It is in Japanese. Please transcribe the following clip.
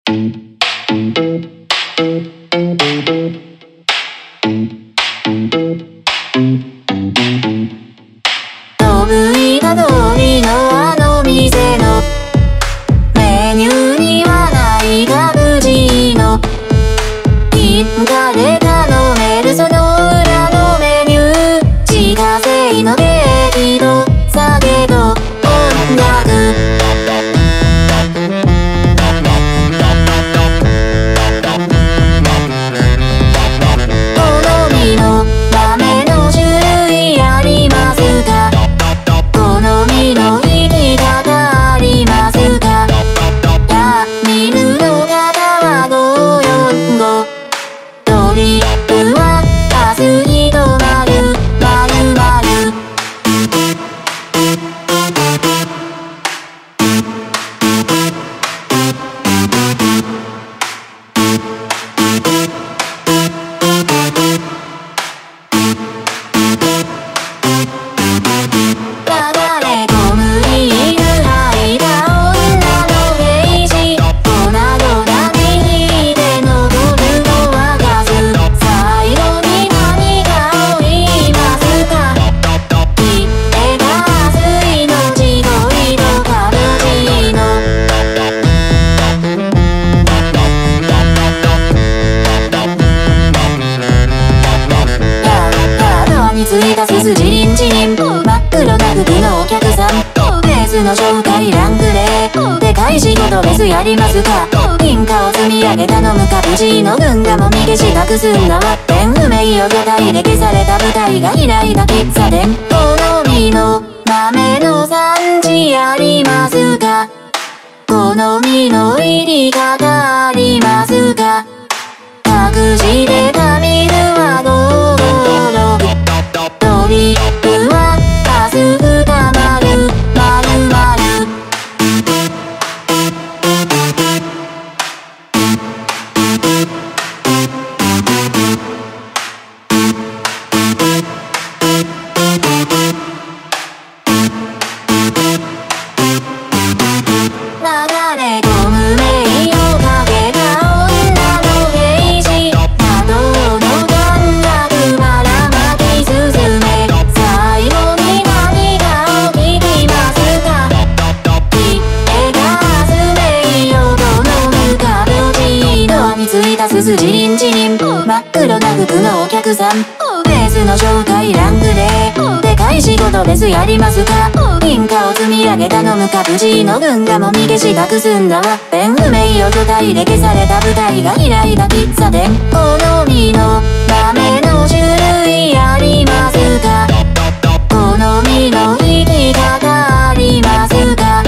ぶいた通りのあの店のメニューにはないカプチーノ。銀河で頼めるその裏のメニュー。自家製のケーキと酒と音楽。好みの豆の種類ありますか？好みの生き方ありますか？見るの方は545。トリップは明日に止まる〇〇。流れ込むビール吐いた女のゲージ。粉々に引いて残るのはガス。最後に何かを言いますか？切手が水の千鳥とカプチーノ。カードについたすすじりんちりん。真っ黒な服のお客さん。ベースの紹介ランクででかい仕事ベースやりますか？銀貨を積み上げ頼むカプチーノ。軍がもみ消したくすんだワッペン。不明を巨大で消された舞台が開いた喫茶店。好みの豆の産地ありますか？好みの入り方ありますか？隠してたミルは556。トリップは明日深まる〇〇。流れ込む名をかけた女のゲージ。波動の感覚ばらまき進め。最後に何かを聞きますか？切手がスメイよと飲むカプチーノについたすすじりんちりん。真っ黒な服のお客さん。ベースの紹介ランクででかい仕事ベースやりますか？銀貨を積み上げ頼むカプチーノ。軍がもみ消したくすんだワッペン。不明を巨大で消された舞台が開いた喫茶店。好みの豆の種類ありますか？好みの生き方ありますか？